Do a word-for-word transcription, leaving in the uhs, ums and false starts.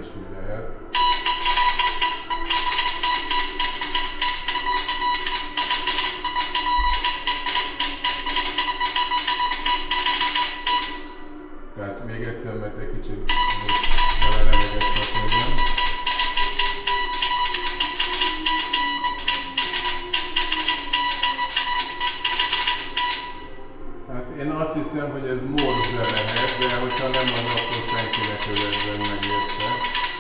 ilyesmi lehet. Tehát még egyszer, mert egy kicsit belelemegett a kezem. Hát én azt hiszem, hogy ez Morse lehet, de hogyha nem az, akkor senkinek övezzen meg érte.